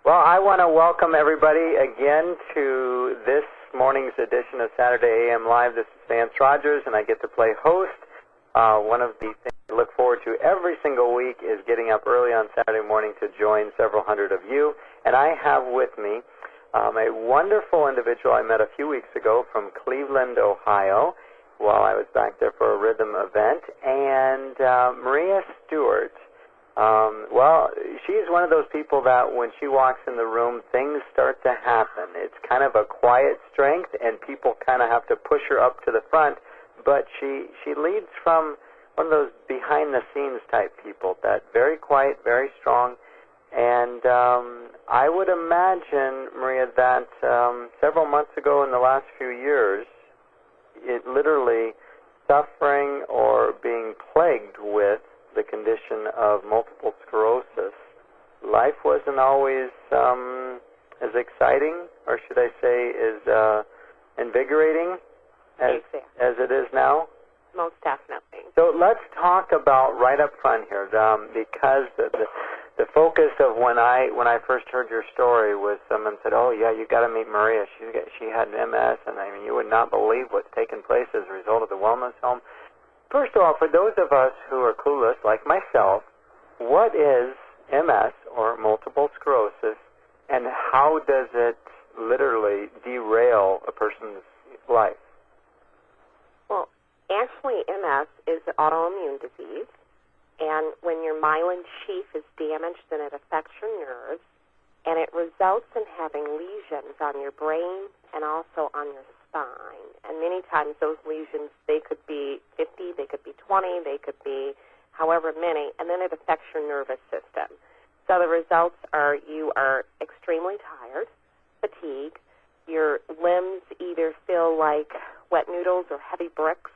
Well, I want to welcome everybody again to this morning's edition of Saturday AM Live. This is Vance Rogers, and I get to play host. One of the things I look forward to every single week is getting up early on Saturday morning to join several hundred of you. And I have with me a wonderful individual I met a few weeks ago from Cleveland, Ohio, while I was back there for a rhythm event, and Maria Stewart. Well, she's one of those people that when she walks in the room, things start to happen. It's kind of a quiet strength, and people kind of have to push her up to the front, but she leads from one of those behind-the-scenes type people, that very quiet, very strong, and I would imagine, Maria, that several months ago in the last few years, it literally suffering or being plagued with the condition of multiple sclerosis, life wasn't always as exciting, or should I say, as invigorating as it is now? Most definitely. So let's talk about right up front here, because the focus of when I first heard your story was someone said, "Oh yeah, you got to meet Maria. She had MS, and I mean you would not believe what's taken place as a result of the wellness home." First of all, for those of us who are clueless, like myself, what is MS, or multiple sclerosis, and how does it literally derail a person's life? Well, actually, MS is an autoimmune disease, and when your myelin sheath is damaged, then it affects your nerves, and it results in having lesions on your brain and also on your spine. And many times those lesions, they could be 50, they could be 20, they could be however many, and then it affects your nervous system. So the results are you are extremely tired, fatigue, your limbs either feel like wet noodles or heavy bricks,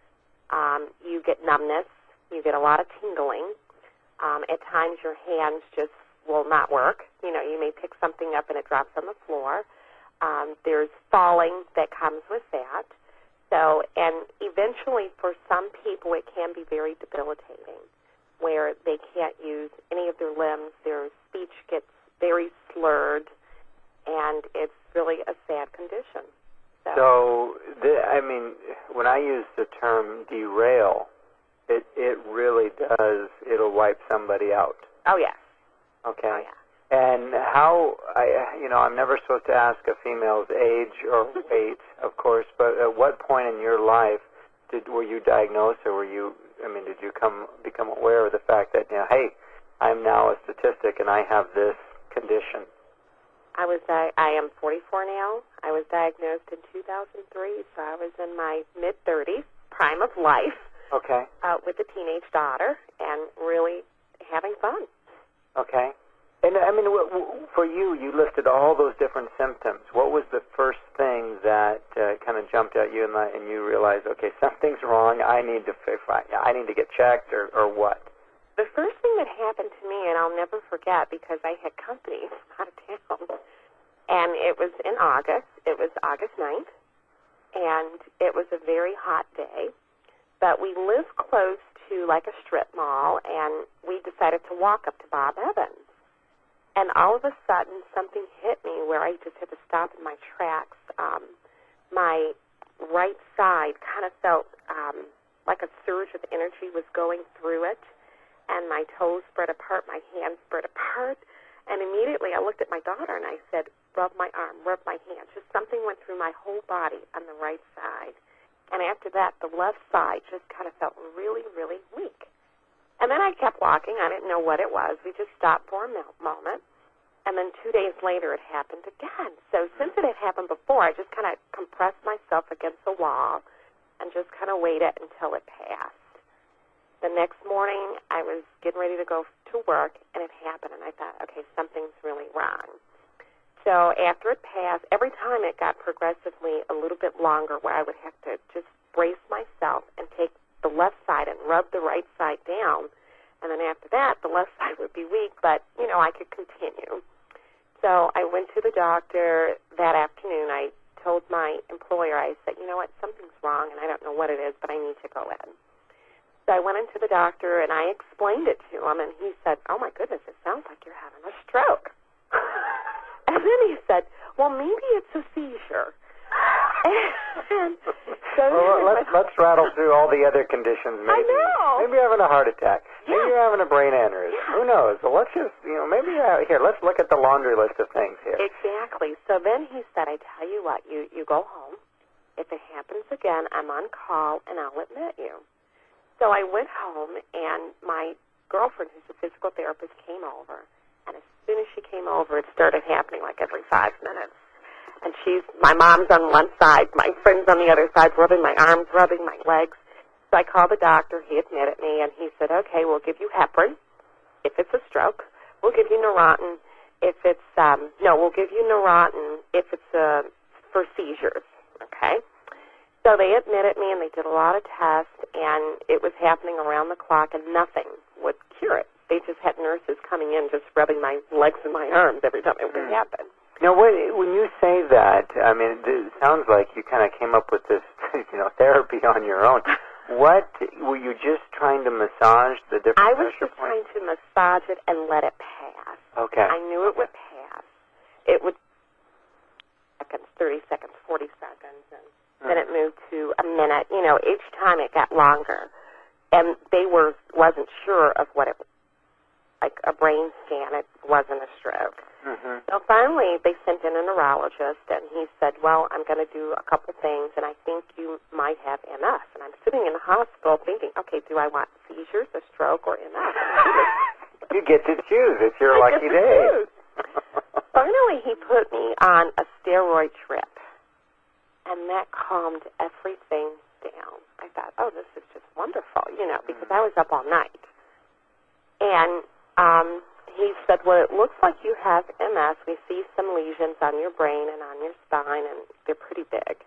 you get numbness, you get a lot of tingling. At times your hands just will not work. You know, you may pick something up and it drops on the floor. There's falling that comes with that. So, and eventually for some people it can be very debilitating, where they can't use any of their limbs, their speech gets very slurred, and it's really a sad condition. So I mean, when I use the term derail, it really does, it'll wipe somebody out. Oh, yes. Okay. Oh, yeah. And how, I'm never supposed to ask a female's age or weight, of course, but at what point in your life were you diagnosed, or did you become aware of the fact that, hey, I'm now a statistic and I have this condition? I am 44 now. I was diagnosed in 2003, so I was in my mid-30s, prime of life. Okay. With a teenage daughter and really having fun. Okay. And, I mean, for you listed all those different symptoms. What was the first thing that kind of jumped at you and you realized, okay, something's wrong, I need to get checked, or what? The first thing that happened to me, and I'll never forget because I had company out of town, and it was in August. It was August 9th, and it was a very hot day. But we live close to like a strip mall, and we decided to walk up to Bob Evans. And all of a sudden, something hit me where I just had to stop in my tracks. My right side kind of felt like a surge of energy was going through it, and my toes spread apart, my hands spread apart. And immediately I looked at my daughter, and I said, rub my arm, rub my hand. Just something went through my whole body on the right side. And after that, the left side just kind of felt really, really weak. And then I kept walking. I didn't know what it was. We just stopped for a moment. And then 2 days later, it happened again. So since it had happened before, I just kind of compressed myself against the wall and just kind of waited until it passed. The next morning, I was getting ready to go to work, and it happened. And I thought, okay, something's really wrong. So after it passed, every time it got progressively a little bit longer where I would have to just brace myself and take the left side and rub the right side down. And then after that, the left side would be weak, but, I could continue. So I went to the doctor that afternoon. I told my employer, I said, you know what, something's wrong, and I don't know what it is, but I need to go in. So I went into the doctor, and I explained it to him, and he said, oh, my goodness, it sounds like you're having a stroke. said, well, maybe it's a seizure. And so well, let's rattle through all the other conditions. Maybe, I know. Maybe you're having a heart attack. Yeah. Maybe you're having a brain aneurysm. Yeah. Who knows? So let's just, maybe here. Let's look at the laundry list of things here. Exactly. So then he said, I tell you what, you go home. If it happens again, I'm on call, and I'll admit you. So I went home, and my girlfriend, who's a physical therapist, came over. And as soon as she came over, it started happening like every 5 minutes. And my mom's on one side, my friend's on the other side, rubbing my arms, rubbing my legs. So I called the doctor. He admitted me, and he said, okay, we'll give you heparin if it's a stroke. We'll give you Neurontin if it's, we'll give you Neurontin if it's for seizures, okay? So they admitted me, and they did a lot of tests, and it was happening around the clock, and nothing would cure it. They just had nurses coming in just rubbing my legs and my arms every time it would happen. Now, when you say that, I mean, it sounds like you kind of came up with this, therapy on your own. What, were you just trying to massage the different I was pressure just points? trying to massage it and let it pass. Okay. I knew it would pass. It would 30 seconds, 40 seconds, and then it moved to a minute. Each time it got longer. And they wasn't sure of what it was. Like a brain scan, it wasn't a stroke. Mm-hmm. So finally, they sent in a neurologist, and he said, well, I'm going to do a couple things, and I think you might have MS. And I'm sitting in the hospital thinking, okay, do I want seizures, a stroke, or MS? You get to choose. It's your lucky day. Finally, he put me on a steroid trip, and that calmed everything down. I thought, oh, this is just wonderful, because I was up all night. And he said, well, it looks like you have MS. We see some lesions on your brain and on your spine, and they're pretty big.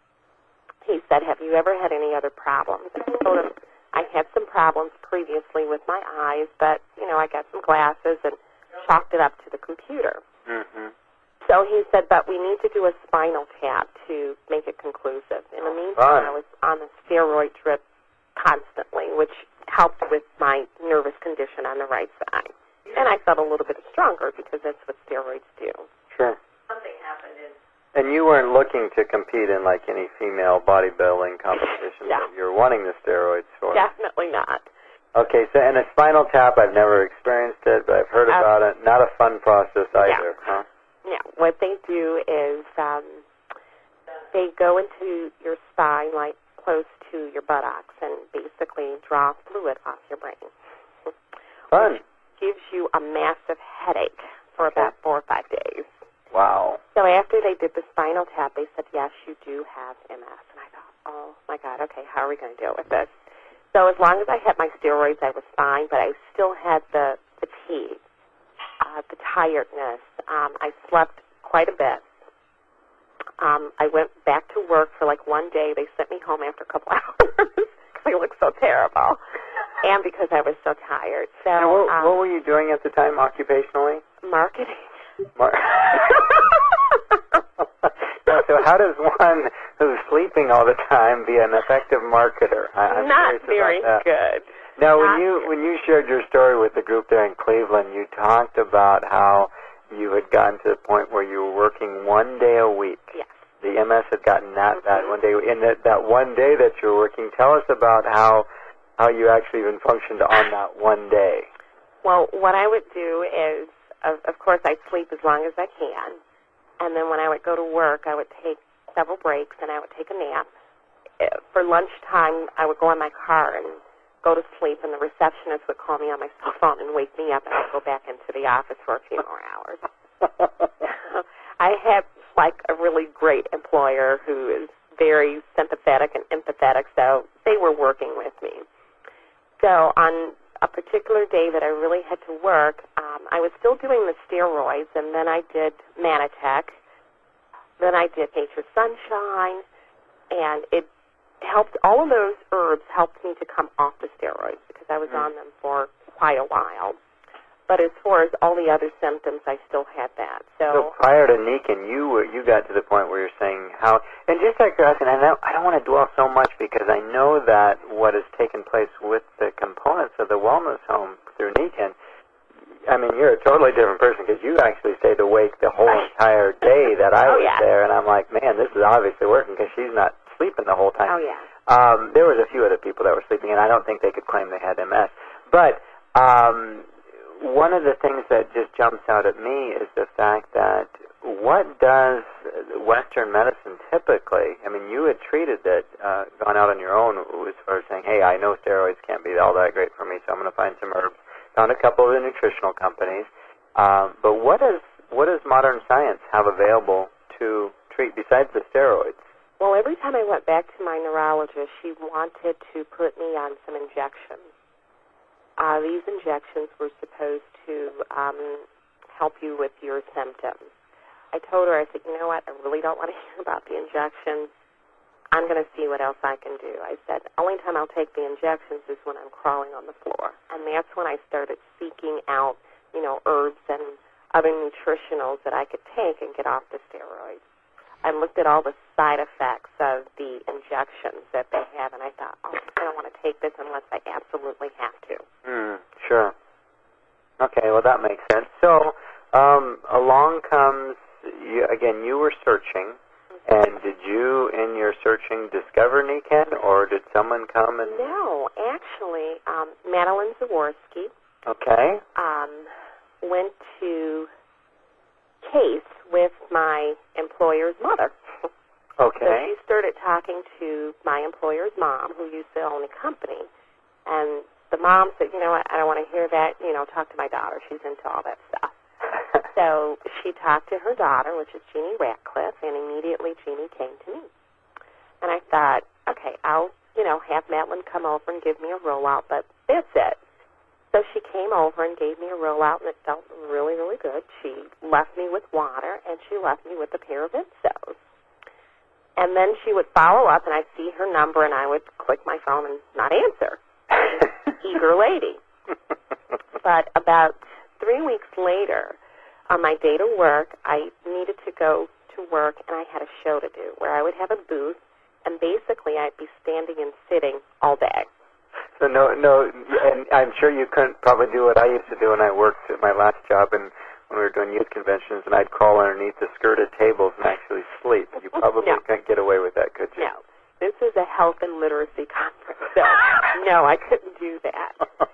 He said, have you ever had any other problems? I told him I had some problems previously with my eyes, but, I got some glasses and chalked it up to the computer. Mm-hmm. So he said, but we need to do a spinal tap to make it conclusive. In the meantime, I was on a steroid drip constantly, which helped with my nervous condition on the right side. And I felt a little bit stronger because that's what steroids do. Sure. Something happened And you weren't looking to compete in like any female bodybuilding competition that you're wanting the steroids for? Definitely not. Okay, so and a spinal tap, I've never experienced it, but I've heard about it. Not a fun process either, huh? Yeah, what they do is they go into your spine, like close to your buttocks, and basically draw fluid off your brain. Fun. Which gives you a massive headache for about 4 or 5 days. Wow. So after they did the spinal tap, they said, yes, you do have MS. And I thought, oh, my God, okay, how are we going to deal with this? So as long as I had my steroids, I was fine, but I still had the fatigue, the tiredness. I slept quite a bit. I went back to work for like one day. They sent me home after a couple hours because I looked so terrible and because I was so tired. So now, what were you doing at the time occupationally? Marketing. Yeah, so how does one who's sleeping all the time be an effective marketer? I'm Not very good. Now, when you shared your story with the group there in Cleveland, you talked about how you had gotten to the point where you were working 1 day a week. Yes. The MS had gotten that bad 1 day. In that 1 day that you were working, tell us about how you actually even functioned on that 1 day. Well, what I would do is, of course, I'd sleep as long as I can. And then when I would go to work, I would take several breaks, and I would take a nap. For lunchtime, I would go in my car and go to sleep, and the receptionist would call me on my cell phone and wake me up, and I'd go back into the office for a few more hours. I had, like, a really great employer who is very sympathetic and empathetic, so they were working with me. So on a particular day that I really had to work, I was still doing the steroids, and then I did Manitech. Then I did Nature's Sunshine, and it helped. All of those herbs helped me to come off the steroids because I was on them for quite a while. But as far as all the other symptoms, I still had that. So prior to Nikken, you got to the point where you're saying how, and just like you're asking, I don't want to dwell so much because I know that what has taken place with the components of the wellness home through Nikken, I mean, you're a totally different person because you actually stayed awake the whole entire day that I was there, and I'm like, man, this is obviously working because she's not sleeping the whole time. Oh, yeah. There was a few other people that were sleeping, and I don't think they could claim they had MS. But one of the things that just jumps out at me is the fact that what does Western medicine typically, I mean, you had treated that, gone out on your own as far as saying, hey, I know steroids can't be all that great for me, so I'm going to find some herbs. Found a couple of the nutritional companies. But what does modern science have available to treat besides the steroids? Well, every time I went back to my neurologist, she wanted to put me on some injections. These injections were supposed to help you with your symptoms. I told her, I said, you know what, I really don't want to hear about the injections. I'm going to see what else I can do. I said, only time I'll take the injections is when I'm crawling on the floor. And that's when I started seeking out, herbs and other nutritionals that I could take and get off the steroids. I looked at all the side effects of the injections that they have, and I thought, I don't want to take this unless I absolutely have to. Sure. Okay, well, that makes sense. So along comes, you were searching, and did you, in your searching, discover Nikken, or did someone come and... No, actually, Madeline Zaworski went to Case with my employer's mother. Okay. So she started talking to my employer's mom, who used to own a company, and the mom said, you know what, I don't want to hear that, talk to my daughter. She's into all that stuff. So she talked to her daughter, which is Jeannie Ratcliffe, and immediately Jeannie came to me. And I thought, okay, I'll, have Madeline come over and give me a rollout, but that's it. So she came over and gave me a rollout, and it felt really, really good. She left me with water, and she left me with a pair of Insos. And then she would follow up, and I'd see her number, and I would click my phone and not answer. Eager lady. But about 3 weeks later, on my day to work, I needed to go to work, and I had a show to do where I would have a booth, and basically I'd be standing and sitting all day. So no, and I'm sure you couldn't probably do what I used to do when I worked at my last job and when we were doing youth conventions, and I'd crawl underneath the skirted tables and actually sleep. You probably couldn't get away with that, could you? No. This is a health and literacy conference, so no, I couldn't do that.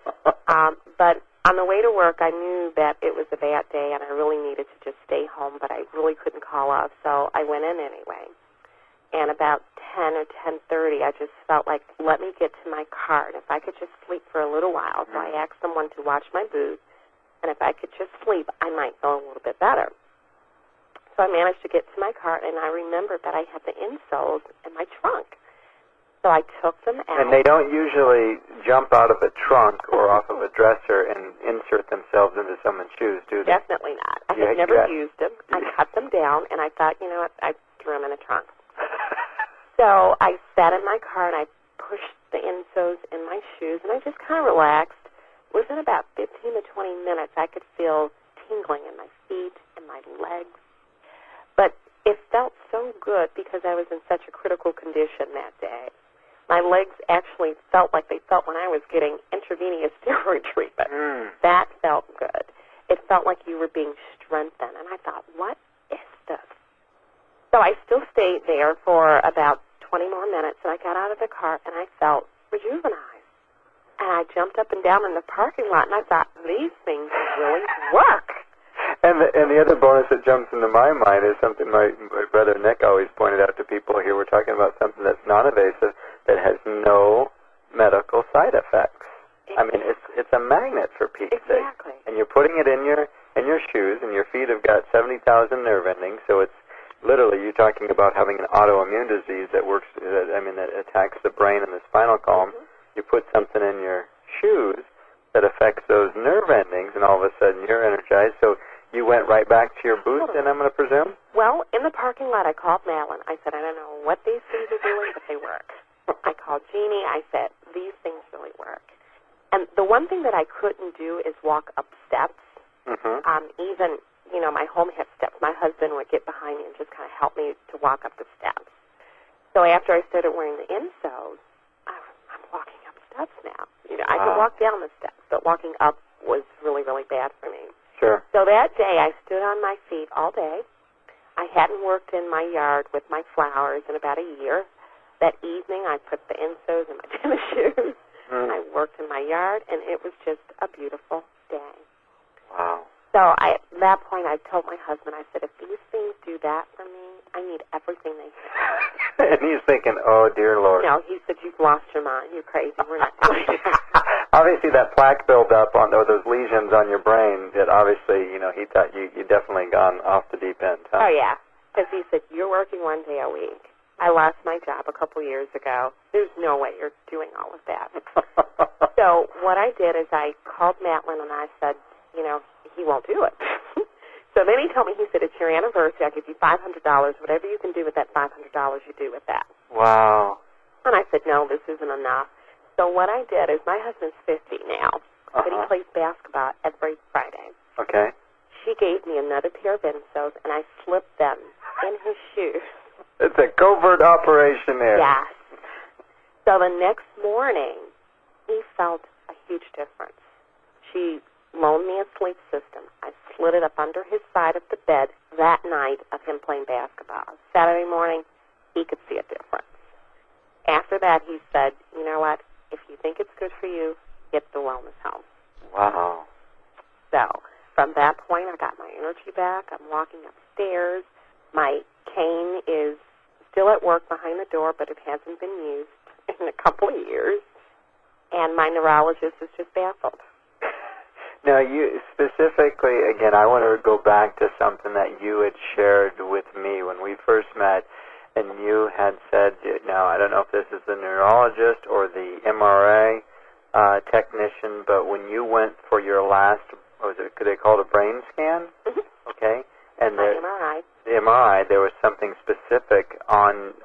But on the way to work, I knew that it was a bad day, and I really needed to just stay home, but I really couldn't call off, so I went in anyway. And about 10 or 10:30, I just felt like, let me get to my car, and if I could just sleep for a little while. So I asked someone to watch my booth, and if I could just sleep, I might feel a little bit better. So I managed to get to my car, and I remembered that I had the insoles in my trunk. So I took them out. And they don't usually jump out of a trunk or off of a dresser and insert themselves into someone's shoes, do they? Definitely not. I had never used them. I cut them down, and I thought, you know what, I threw them in a trunk. So I sat in my car, and I pushed the insoles in my shoes, and I just kind of relaxed. Within about 15 to 20 minutes, I could feel tingling in my feet and my legs. But it felt so good because I was in such a critical condition that day. My legs actually felt like they felt when I was getting intravenous steroid treatment. That felt good. It felt like you were being strengthened. And I thought, what is this? So I still stayed there for about 20 more minutes, and I got out of the car, and I felt rejuvenized. And I jumped up and down in the parking lot, and I thought, these things really work. And the other bonus that jumps into my mind is something my brother Nick always pointed out to people here. We're talking about something that's non-invasive, that has no medical side effects. I mean, it's a magnet for Pete's sake. Exactly. And you're putting it in your shoes, and your feet have got 70,000 nerve endings, so it's literally you're talking about having an autoimmune disease that works, that attacks the brain and the spinal column. You put something in your shoes that affects those nerve endings, and all of a sudden you're energized. So you went right back to your booth, then, I'm going to presume? Well, in the parking lot, I called Madeline. I said, I don't know what these things are doing, but they work. I called Jeannie. I said, these things really work. And the one thing that I couldn't do is walk up steps. Even, my home had steps. My husband would get behind me and just kind of help me to walk up the steps. So after I started wearing the insoles, I'm walking up steps now. I could walk down the steps, but walking up was really, really bad for me. Sure. So that day I stood on my feet all day. I hadn't worked in my yard with my flowers in about a year. That evening I put the insoles in my tennis shoes. And I worked in my yard, and it was just a beautiful day. Wow. So at that point, I told my husband, I said, if these things do that for me, I need everything they have. And he's thinking, oh, dear Lord. No, he said, you've lost your mind. You're crazy. We're not doing that. Obviously, that plaque buildup on or those lesions on your brain, that obviously, he thought you definitely gone off the deep end. Huh? Oh, yeah. Because he said, you're working one day a week. I lost my job a couple years ago. There's no way you're doing all of that. So what I did is I called Matlin and I said, he won't do it. So then he told me, he said, it's your anniversary. I'll give you $500. Whatever you can do with that $500, you do with that. Wow. And I said, no, this isn't enough. So what I did is my husband's 50 now, but he plays basketball every Friday. Okay. She gave me another pair of insoles, and I slipped them in his shoes. It's a covert operation there. Yes. So the next morning, he felt a huge difference. She loaned me a sleep system. I slid it up under his side of the bed that night of him playing basketball. Saturday morning, he could see a difference. After that, he said, you know what, if you think it's good for you, get the wellness home. Wow. So from that point, I got my energy back. I'm walking upstairs. My cane is still at work behind the door, but it hasn't been used in a couple of years. And my neurologist is just baffled. Now, you specifically, again, I want to go back to something that you had shared with me when we first met, and you had said, now, I don't know if this is the neurologist or the MRI technician, but when you went for your last, could they call it a brain scan? Mm-hmm. Okay. And my MRI. The MRI, there was something specific on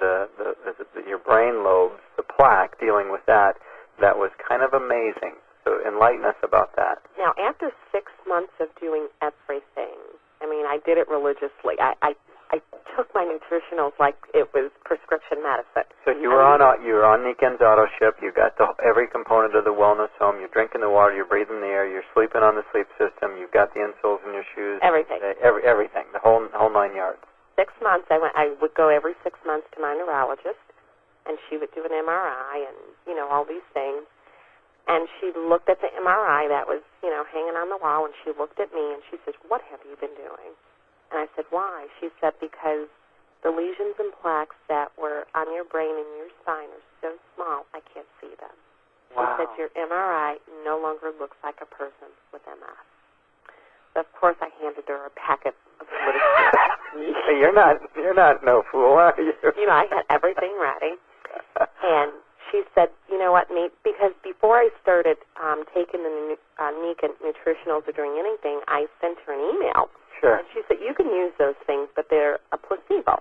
your brain lobes, the plaque, dealing with that was kind of amazing. So enlighten us about that. Now, after 6 months of doing everything, I did it religiously. I took my nutritionals like it was prescription medicine. So you were on Niken's auto ship. You got every component of the wellness home. You're drinking the water. You're breathing the air. You're sleeping on the sleep system. You've got the insoles in your shoes. Everything. Everything. The whole 9 yards. 6 months. I would go every 6 months to my neurologist, and she would do an MRI and all these things. And she looked at the MRI that was, hanging on the wall, and she looked at me, and she said, what have you been doing? And I said, why? She said, because the lesions and plaques that were on your brain and your spine are so small, I can't see them. Wow. She said, your MRI no longer looks like a person with MS. So, of course, I handed her a packet of literature. You're not no fool, are you? I had everything ready. And she said, you know what, Nate, because before I started taking the Niken nutritionals or doing anything, I sent her an email. Sure. And she said, you can use those things, but they're a placebo.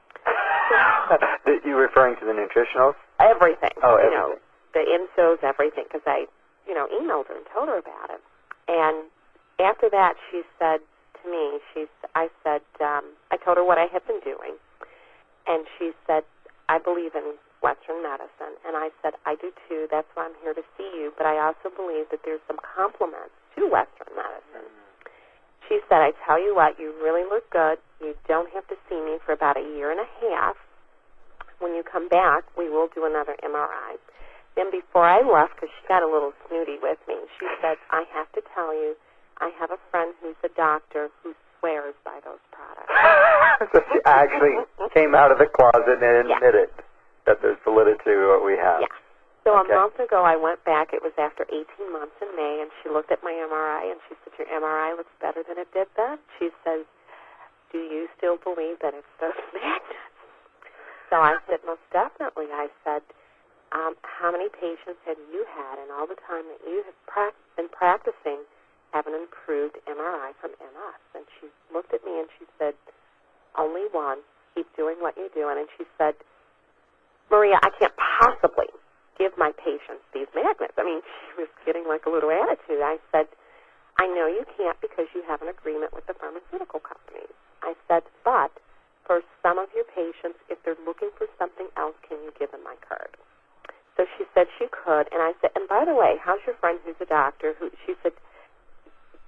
You referring to the nutritionals? Everything. Oh, everything. The insoles, everything, because I, emailed her and told her about it. And after that, she said to me, I told her what I had been doing. And she said, I believe in Western medicine. And I said, I do too. That's why I'm here to see you. But I also believe that there's some complements to Western medicine. She said, I tell you what, you really look good. You don't have to see me for about a year and a half. When you come back, we will do another MRI. Then before I left, because she got a little snooty with me, she said, I have to tell you, I have a friend who's a doctor who swears by those products. So she actually came out of the closet and admitted that there's validity to what we have. Yeah. So a month ago, I went back. It was after 18 months in May, and she looked at my MRI, and she said, your MRI looks better than it did then. She says, do you still believe that it's those magnets? So I said, most definitely. I said, how many patients have you had in all the time that you have been practicing have an improved MRI from MS? And she looked at me, and she said, only one. Keep doing what you're doing. And she said, Maria, I can't possibly give my patients these magnets. She was getting like a little attitude. I said, I know you can't because you have an agreement with the pharmaceutical companies. I said, but for some of your patients, if they're looking for something else, can you give them my card? So she said she could, and I said, and by the way, how's your friend who's a doctor? She said,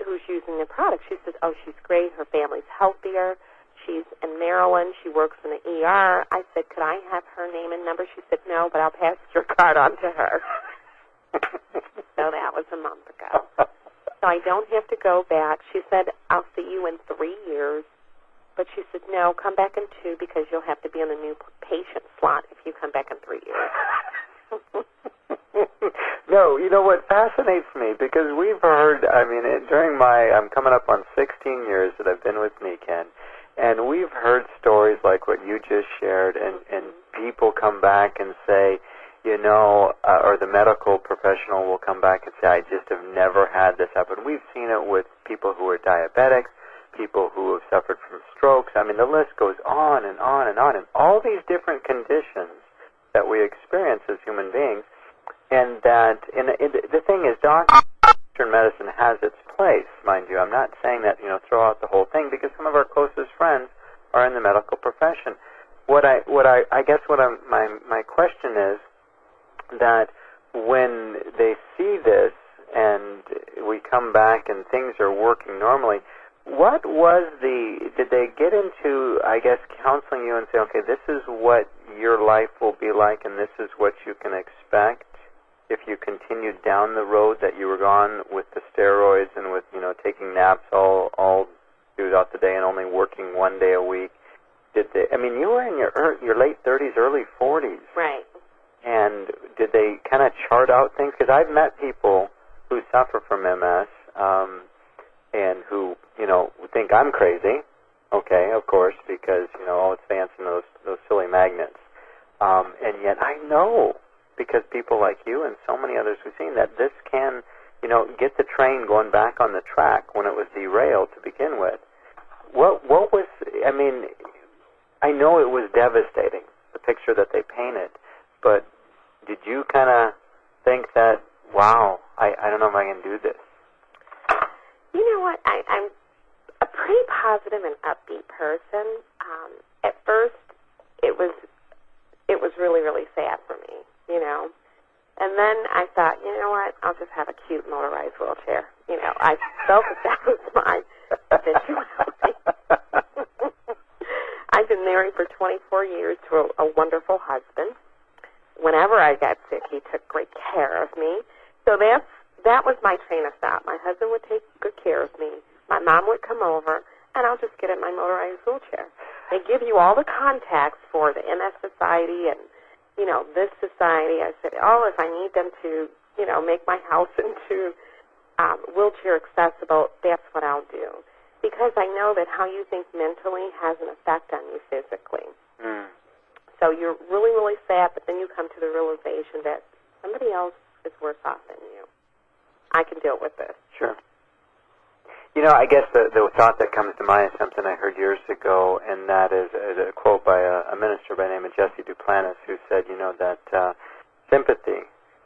who's using the product. She says, oh, she's great. Her family's healthier. She's in Maryland. She works in the ER. I said, could I have her name and number? She said, no, but I'll pass your card on to her. So that was a month ago. So I don't have to go back. She said, I'll see you in 3 years. But she said, no, come back in 2 because you'll have to be on the new patient slot if you come back in 3 years. No, you know what fascinates me, because we've heard, I mean, during I'm coming up on 16 years that I've been with Nikken, and we've heard stories like what you just shared, and people come back and say, you know, or the medical professional will come back and say, I just have never had this happen. We've seen it with people who are diabetics, people who have suffered from strokes. I mean, the list goes on and on and on, and all these different conditions that we experience as human beings. And that, the thing is, Western medicine has its place, mind you. I'm not saying that, you know, throw out the whole thing, because some of our closest friends are in the medical profession. My question is that when they see this and we come back and things are working normally, did they get into, I guess, counseling you and say, okay, this is what your life will be like and this is what you can expect if you continued down the road that you were gone with the steroids and with, you know, taking naps all throughout the day and only working 1 day a week? I mean, you were in your late 30s, early 40s. Right. And did they kind of chart out things? Because I've met people who suffer from MS and who, you know, think I'm crazy. Okay, of course, because, you know, all it's fancy and those silly magnets. And yet I know, because people like you and so many others who've seen that, this can, you know, get the train going back on the track when it was derailed to begin with. What was, I mean, I know it was devastating, the picture that they painted, but did you kind of think that, wow, I don't know if I can do this? You know what? I'm a pretty positive and upbeat person. At first, it was really, really sad for me, you know. And then I thought, you know what? I'll just have a cute motorized wheelchair. You know, I felt that was my eventuality. I've been married for 24 years to a wonderful husband. Whenever I got sick, he took great care of me. So that was my train of thought. My husband would take good care of me. My mom would come over, and I'll just get in my motorized wheelchair. They give you all the contacts for the MS Society and, you know, this society. I said, oh, if I need them to, you know, make my house into wheelchair accessible, that's what I'll do. Because I know that how you think mentally has an effect on you physically. Mm. So you're really, really sad, but then you come to the realization that somebody else is worse off than you. I can deal with this. Sure. You know, I guess the thought that comes to mind is something I heard years ago, and that is a quote by a minister by the name of Jesse Duplantis, who said, you know, that sympathy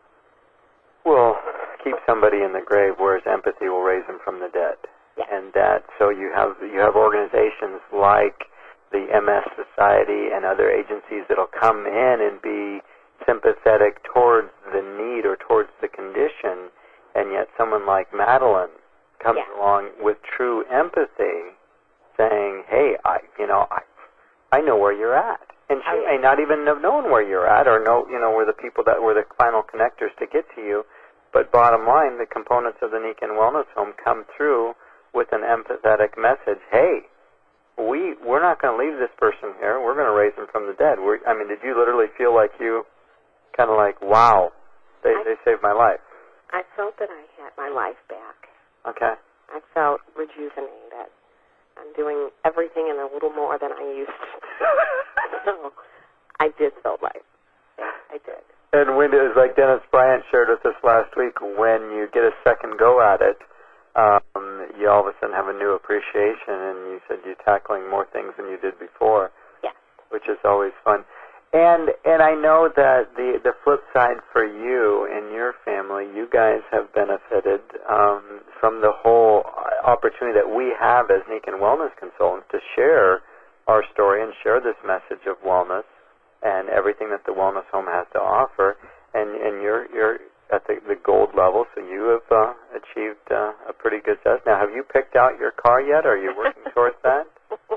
will keep somebody in the grave, whereas empathy will raise them from the dead. Yes. And that, so you have organizations like the MS Society and other agencies that'll come in and be sympathetic towards the need or towards the condition, and yet someone like Madeline comes along with true empathy, saying, "Hey, I know where you're at," and she may not even have known where you're at, or know, you know, where the people that were the final connectors to get to you. But bottom line, the components of the Nikken Wellness Home come through with an empathetic message. Hey, we're not going to leave this person here. We're going to raise them from the dead. Did you literally feel like you kind of like, wow, they saved my life? I felt that I had my life back. Okay. I felt rejuvenated. I'm doing everything and a little more than I used to. So I did feel life. Yeah, I did. And when it was like Dennis Bryant shared with us last week, when you get a second go at it, you all of a sudden have a new appreciation, and you said you're tackling more things than you did before. Yes. Which is always fun. And I know that the flip side for you and your family, you guys have benefited from the whole opportunity that we have as Nikken Wellness Consultants to share our story and share this message of wellness and everything that the Wellness Home has to offer. And at the gold level, so you have achieved a pretty good success. Now, have you picked out your car yet? Are you working towards that?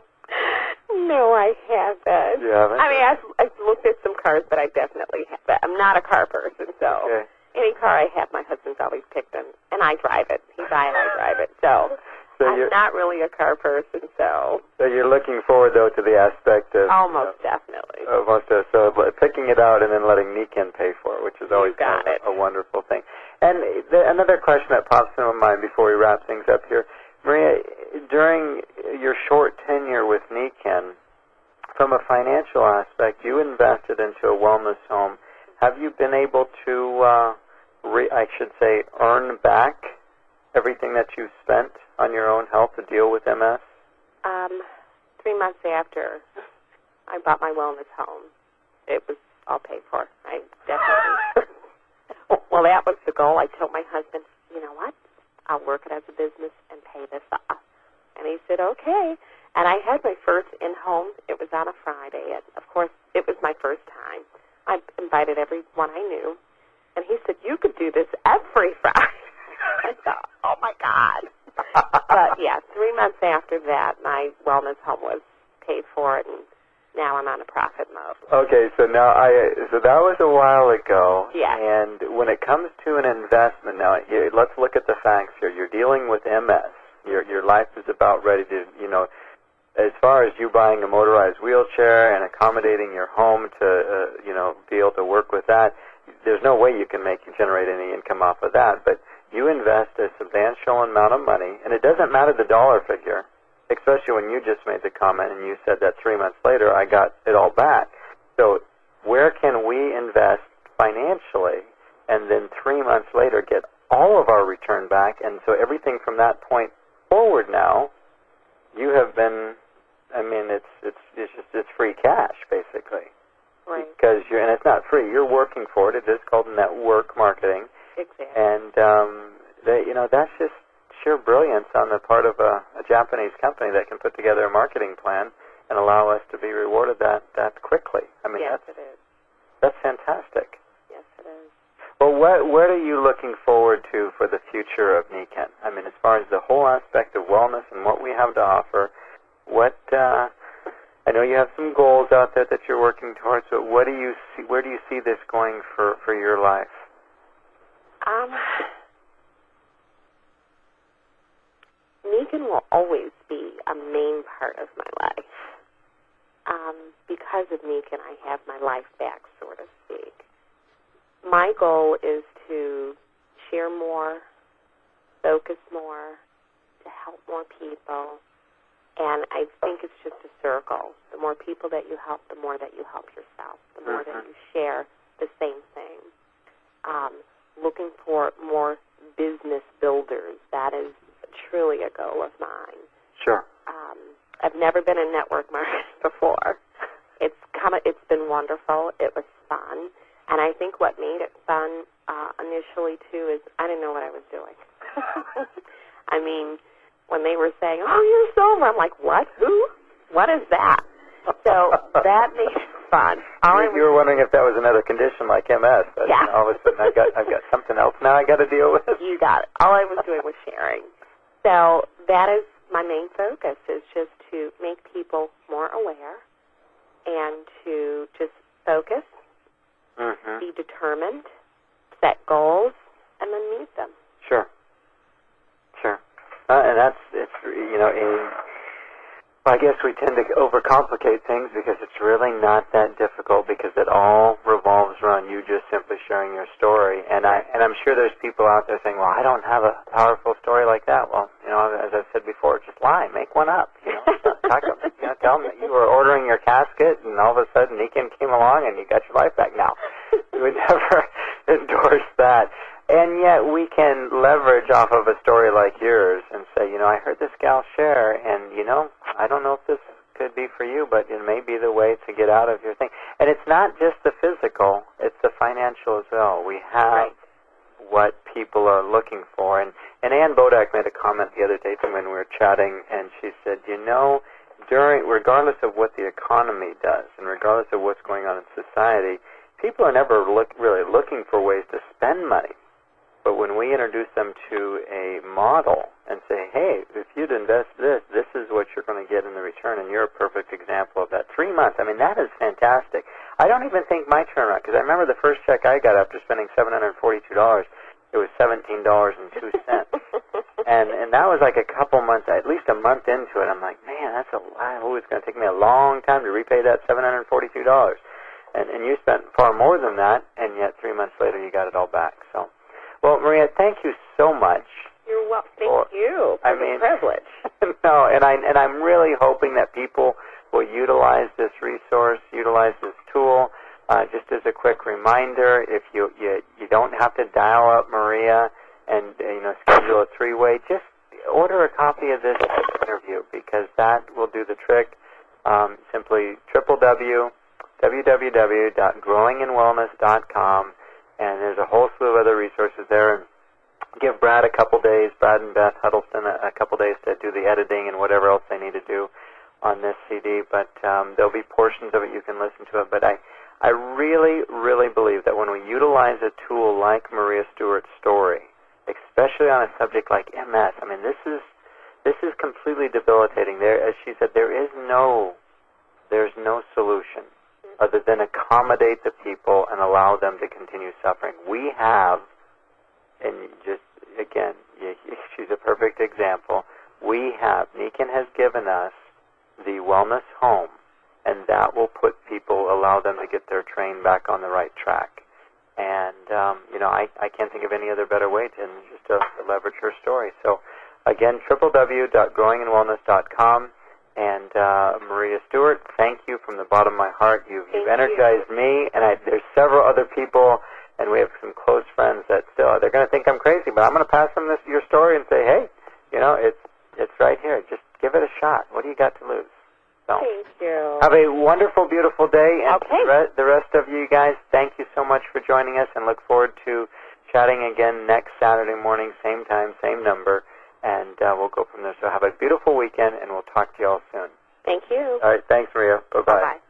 No, I haven't. You haven't? I mean, I've looked at some cars, but I definitely have. But I'm not a car person, so any car I have, my husband's always picked them, and I drive it. He buys it, I drive it. So I'm not really a car person, so. So you're looking forward, though, to the aspect of... Almost definitely. So picking it out and then letting Niken pay for it, which is always kind of a wonderful thing. And another question that pops into my mind before we wrap things up here, Maria, during your short tenure with Niken, from a financial aspect, you invested into a wellness home. Have you been able to, earn back everything that you've spent on your own health to deal with MS? 3 months after I bought my wellness home, it was all paid for. I definitely. Well, that was the goal. I told my husband, you know what? I'll work it as a business and pay this off. And he said, okay. And I had my first in-home. It was on a Friday. And, of course, it was my first time. I invited everyone I knew. And he said, you could do this every Friday. I thought, oh, my God. But, yeah, 3 months after that, my wellness home was paid for, and now I'm on a profit mode. Okay, so now so that was a while ago. Yeah. And when it comes to an investment, now let's look at the facts here. You're dealing with MS. Your life is about ready to, as far as you buying a motorized wheelchair and accommodating your home to, be able to work with that, there's no way you can generate any income off of that. But you invest a substantial amount of money, and it doesn't matter the dollar figure, especially when you just made the comment and you said that 3 months later I got it all back. So where can we invest financially and then 3 months later get all of our return back? And so everything from that point forward now, you have been, it's free cash basically. Right. Because and it's not free. You're working for it. It is called network marketing. Exactly. And that's just sheer brilliance on the part of a Japanese company that can put together a marketing plan and allow us to be rewarded that quickly. Yes, it is. That's fantastic. Yes, it is. Well, what are you looking forward to for the future of Niken? As far as the whole aspect of wellness and what we have to offer, I know you have some goals out there that you're working towards, but where do you see this going for your life? Niken will always be a main part of my life. Because of Niken, I have my life back, so to speak. My goal is to share more, focus more, to help more people, and I think it's just a circle. The more people that you help, the more that you help yourself, the more that you share the same thing. Looking for more business builders, that is truly a goal of mine. Sure. I've never been in network marketing before. It's been wonderful. It was fun. And I think what made it fun initially, too, is I didn't know what I was doing. When they were saying, oh, you're sober, I'm like, what? Who? What is that? So that made it fun. You were wondering if that was another condition like MS. But yeah. All of a sudden I've got something else now I got to deal with. You got it. All I was doing was sharing. So that is my main focus, is just to make people more aware and to just focus, be determined, set goals, and then meet them. Sure. And I guess we tend to overcomplicate things because it's really not that difficult, because it all revolves around you just simply sharing your story. And I'm sure there's people out there saying, well, I don't have a powerful story like that. Well, as I've said before, just lie, make one up. Tell them that you were ordering your casket and all of a sudden Niken came along and you got your life back. Now, we would never endorse that. And yet we can leverage off of a story like yours and say, I heard this gal share, and, I don't know if this could be for you, but it may be the way to get out of your thing. And it's not just the physical, it's the financial as well. We have what people are looking for. And Ann Bodak made a comment the other day when we were chatting, and she said, regardless of what the economy does and regardless of what's going on in society, people are never really looking for ways to spend money. But when we introduce them to a model and say, hey, if you'd invest this is what you're going to get in the return, and you're a perfect example of that. 3 months, I mean, that is fantastic. I don't even think my turnaround, because I remember the first check I got after spending $742, it was $17.02. and that was like a couple months, at least a month into it. I'm like, man, that's a lot. Oh, it's going to take me a long time to repay that $742. And you spent far more than that, and yet 3 months later you got it all back. So, well, Maria, thank you so much. You're welcome. Thank you for the privilege. No, and I'm really hoping that people will utilize this resource, utilize this tool. Just as a quick reminder, if you don't have to dial up Maria and schedule a three-way, just order a copy of this interview, because that will do the trick. Simply www.growinginwellness.com, and there's a whole slew of other resources there. And give Brad a couple days, Brad and Beth Huddleston a couple days to do the editing and whatever else they need to do on this CD. But there'll be portions of it you can listen to it. But I really, really believe that when we utilize a tool like Maria Stewart's story, especially on a subject like MS, I mean, this is completely debilitating. As she said, there's no solution other than accommodate the people and allow them to continue suffering. We have, and just again, she's a perfect example. Nikan has given us the wellness home, and that will allow them to get their train back on the right track. And I can't think of any other better way to leverage her story. So again, www.growinginwellness.com. And Maria Stewart, thank you from the bottom of my heart. You've energized me, and there's several other people, and we have some close friends that they're going to think I'm crazy, but I'm going to pass them your story and say, hey, it's right here. Just give it a shot. What do you got to lose? So, thank you. Have a wonderful, beautiful day, and okay. The rest of you guys, thank you so much for joining us, and look forward to chatting again next Saturday morning, same time, same number. And we'll go from there. So have a beautiful weekend, and we'll talk to you all soon. Thank you. All right. Thanks, Maria. Bye-bye. Bye-bye.